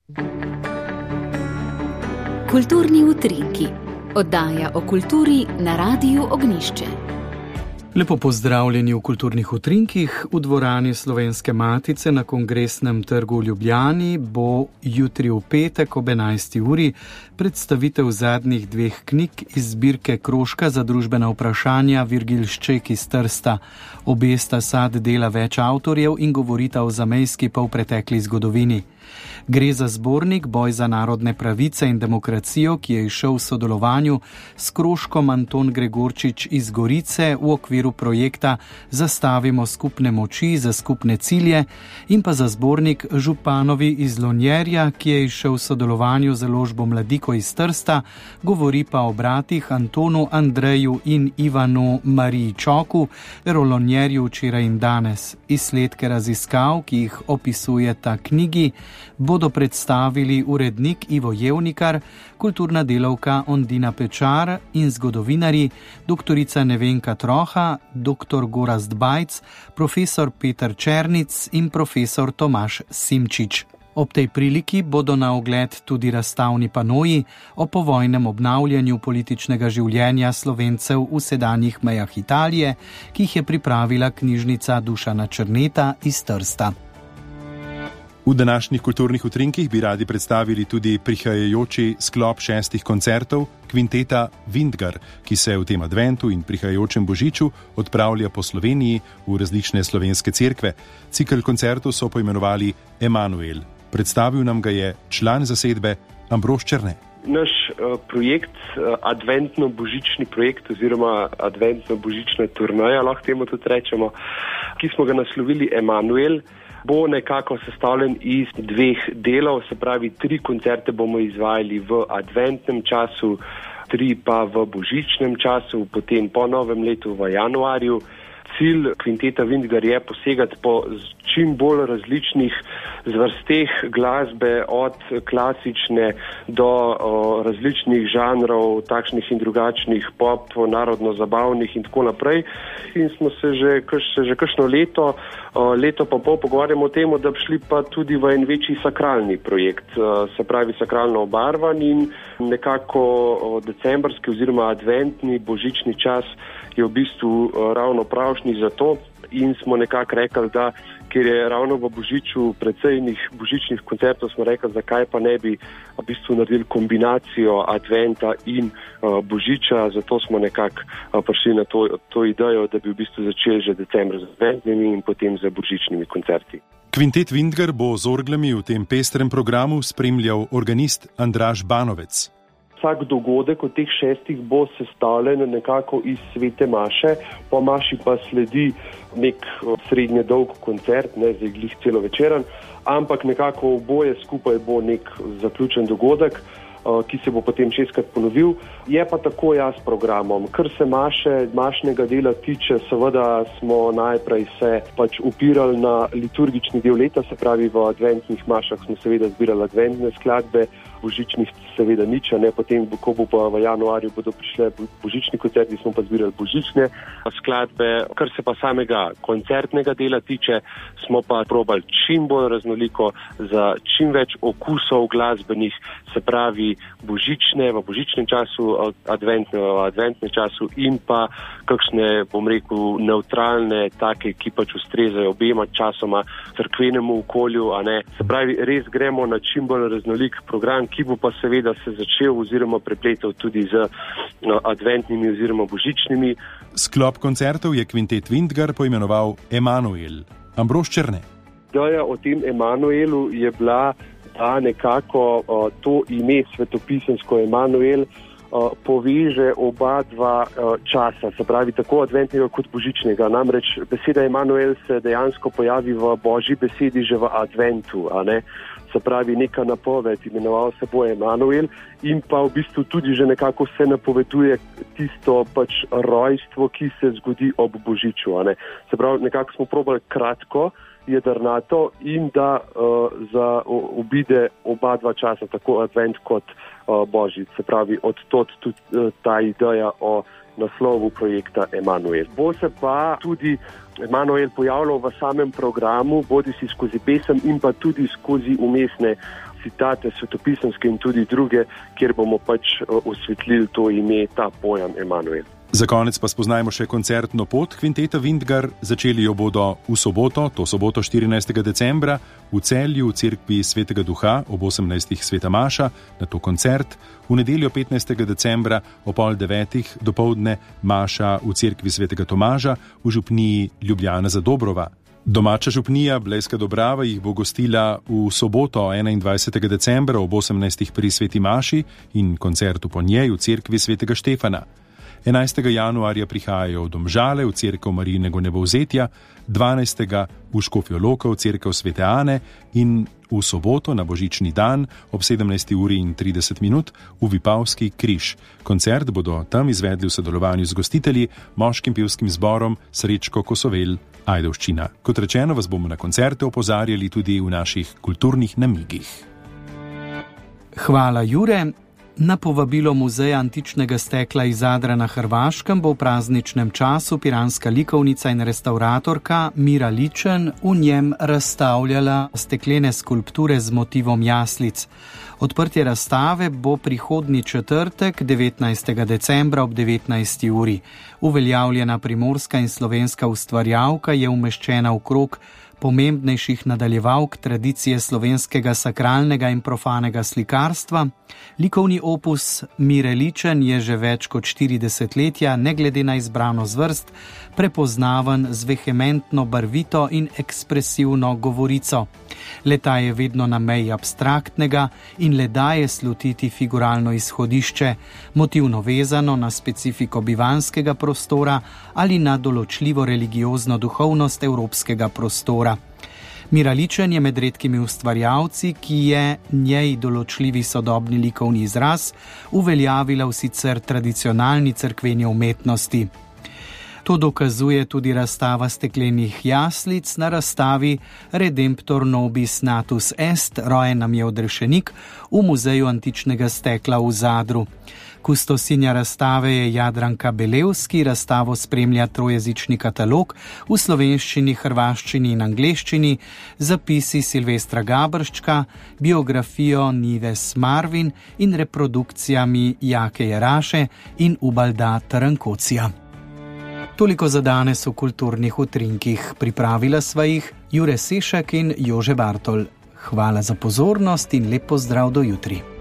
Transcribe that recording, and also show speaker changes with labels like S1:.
S1: Kulturni utrinki. Oddaja o kulturi na Radiu Ognjišče.
S2: Lepo pozdravljeni v Kulturnih utrinkih. V dvorani Slovenske matice na Kongresnem trgu v Ljubljani bo jutri v petek ob 11. uri predstavitev zadnjih dveh knjig iz zbirke Krožka za družbena vprašanja Virgil Šček iz Trsta. Obe sta sad dela več avtorjev in govorita o zamejski polpretekli zgodovini. Gre za zbornik Boj za narodne pravice in demokracijo, ki je izšel v sodelovanju s krožkom Anton Gregorčič iz Gorice v okviru projekta Zastavimo skupne moči za skupne cilje, in pa za zbornik Županovi iz Lonjerja, ki je izšel v sodelovanju z založbo Mladiko iz Trsta, govori pa o bratih Antonu, Andreju in Ivanu Mariji Čoku ter o Lonjerju včeraj in danes. Izsledke raziskav, ki jih opisuje ta knjigi, bodo predstavili urednik Ivo Jevnikar, kulturna delavka Ondina Pečar in zgodovinarji doktorica Nevenka Troha, doktor Gorazd Bajc, profesor Peter Černic in profesor Tomaž Simčič. Ob tej priliki bodo na ogled tudi razstavni panoji o povojnem obnavljanju političnega življenja Slovencev v sedanjih mejah Italije, ki jih je pripravila knjižnica Dušana Černeta iz Trsta.
S3: V današnjih kulturnih utrinkih bi radi predstavili tudi prihajajoči sklop 6 koncertov kvinteta Vintgar, ki se v tem adventu in prihajajočem božiču odpravlja po Sloveniji v različne slovenske cerkve. Cikel koncertov so poimenovali Emanuel. Predstavil nam ga je član zasedbe Ambrož Černe.
S4: Naš projekt, adventno-božični projekt oziroma adventno-božična turneja, lahko temu tudi rečemo, ki smo ga naslovili Emanuel, bo nekako sestavljen iz dveh delov, se pravi 3 koncerte bomo izvajali v adventnem času, 3 pa v božičnem času, potem po novem letu v januarju. Cilj kvinteta Vintgar je posegati po čim bolj različnih zvrsteh glasbe, od klasične do različnih žanrov, takšnih in drugačnih, pop, narodno-zabavnih in tako naprej. In smo se že kakšno leto pa pol pogovarjamo o tem, da bi šli pa tudi v en večji sakralni projekt, se pravi sakralno obarvan, in nekako decembrski oziroma adventni božični čas je v bistvu ravno pravšnji za to, in smo nekako rekli, da ker je ravno v božiču predvsejnih božičnih koncertov, smo rekli, zakaj pa ne bi v bistvu naredili kombinacijo adventa in božiča, zato smo nekako prišli na to idejo, da bi v bistvu začeli že decembra z adventnimi in potem z božičnimi koncerti.
S3: Kvintet Vintgar bo z orglami v tem pestrem programu spremljal organist Andraž Banovec.
S4: Vsak dogodek od teh 6 bo sestavljen nekako iz svete maše, po maši pa sledi nek srednje dolg koncert, ne zdaj glih celovečeren, ampak nekako oboje skupaj bo nek zaključen dogodek, ki se bo potem 6-krat ponovil. Je pa tako s programom. Kar se mašnega dela tiče, seveda smo najprej se upirali na liturgični del leta, se pravi v adventnih mašah smo seveda zbirali adventne skladbe, božičnih seveda nič, ne, potem, ko bo pa v januarju bodo prišle božični koncerti, smo pa zbirali božične skladbe. Kar se pa samega koncertnega dela tiče, smo pa probali čim bolj raznoliko, za čim več okusov glasbenih, se pravi božične v božičnem času, adventne v adventnem času in pa kakšne, bom rekel, neutralne, take, ki ustrezajo obema časoma, cerkvenemu okolju, a ne. Se pravi, res gremo na čim bolj raznolik program, ki bo pa seveda se začel oziroma prepletal tudi z adventnimi oziroma božičnimi.
S3: Sklop koncertov je kvintet Vintgar poimenoval Emanuel. Ambrož Černe.
S4: Ideja o tem Emanuelu je bila, da nekako to ime svetopisemsko Emanuel poveže oba dva časa, se pravi tako adventnega kot božičnega. Namreč beseda Emanuel se dejansko pojavi v božji besedi že v adventu, a ne? Se pravi neka napoved, imenoval se bo Emanuel, in pa v bistvu tudi že nekako se napoveduje tisto rojstvo, ki se zgodi ob božiču, a ne? Se pravi, nekako smo probali kratko, jedrnato in da obide oba dva časa, tako advent kot božič. Se pravi, odtot tudi ta ideja o naslovu projekta Emanuel. Bo se pa tudi Emanuel pojavljal v samem programu, bodi si skozi pesem in pa tudi skozi umestne citate svetopisemske in tudi druge, kjer bomo pač osvetlili to ime, ta pojem Emanuel.
S3: Za konec pa spoznajmo še koncertno pot kvinteta Vintgar. Začeli jo bodo v soboto, to soboto 14. decembra, v Celju v cerkvi Svetega Duha ob 18. sveta maša, nato koncert, v nedeljo 15. decembra ob 8:30 dopoldne maša v cerkvi Svetega Tomaža v župniji Ljubljana Zadobrova. Domača župnija Blejska Dobrava jih bo gostila v soboto 21. decembra ob 18. pri sveti maši in koncertu po njej v cerkvi Svetega Štefana. 11. januarja prihajajo v Domžale v cerkev Marijinega Nebovzetja, 12. v Škofjo Loko v cerkev Svete Ane in v soboto na božični dan ob 17:30 v Vipavski križ. Koncert bodo tam izvedli v sodelovanju z gostitelji, moškim pevskim zborom Srečko Kosovel Ajdovščina. Kot rečeno, vas bomo na koncerte opozarjali tudi v naših kulturnih namigih.
S2: Hvala, Jure. Na povabilo Muzeja antičnega stekla iz Zadra na Hrvaškem bo v prazničnem času piranska likovnica in restauratorka Mira Ličen v njem razstavljala steklene skulpture z motivom jaslic. Odprtje razstave bo prihodnji četrtek, 19. decembra ob 19. uri. Uveljavljena primorska in slovenska ustvarjalka je umeščena v krog pomembnejših nadaljevalk tradicije slovenskega sakralnega in profanega slikarstva. Likovni opus Mire Ličen je že več kot 4 desetletja, ne glede na izbrano zvrst, prepoznaven z vehementno barvito in ekspresivno govorico. Le-ta je vedno na meji abstraktnega in le daje slutiti figuralno izhodišče, motivno vezano na specifiko bivanskega prostora ali na določljivo religiozno duhovnost evropskega prostora. Mira Ličen je med redkimi ustvarjalci, ki je njej določljivi sodobni likovni izraz uveljavila v sicer tradicionalni cerkveni umetnosti. To dokazuje tudi razstava steklenih jaslic na razstavi Redemptor nobis natus est, rojen nam je odrešenik, v Muzeju antičnega stekla v Zadru. Kustosinja razstave je Jadranka Belevski, razstavo spremlja trojezični katalog v slovenščini, hrvaščini in angleščini, zapisi Silvestra Gabrščka, biografijo Nives Marvin in reprodukcijami Jake Jeraše in Ubalda Tarankocija. Toliko za danes v kulturnih utrinkih. Pripravila sva jih Jure Sešak in Jože Bartol. Hvala za pozornost in lep pozdrav do jutri.